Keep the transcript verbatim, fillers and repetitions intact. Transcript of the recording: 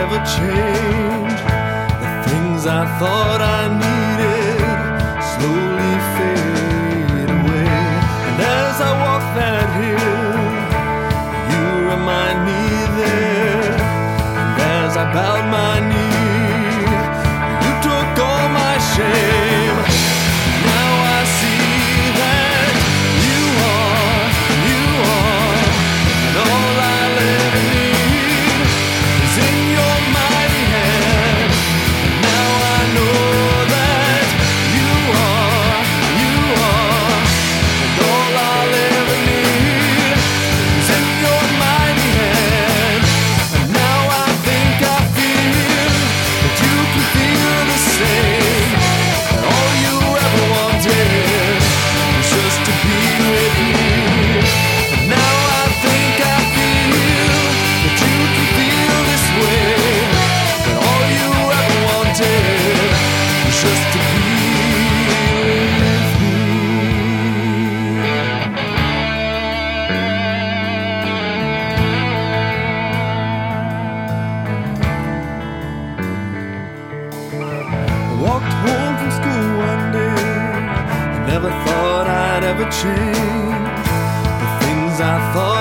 never change. The things I thought I needed slowly fade away. And as I walk that hill, you remind me there. And as I bowed my knee, you took all my shame. Now I see that you are, you are, and all I'll ever need is in your mighty hand. Now I know that you are, you are, and all I'll ever need is in your mighty hand. And now I think I feel that you can feel the same. That all you ever wanted was just to be with me. And now I think I feel that you can feel this way. That all you ever wanted was just to be with me. I walked home from school one day. I never thought I'd ever change the things I thought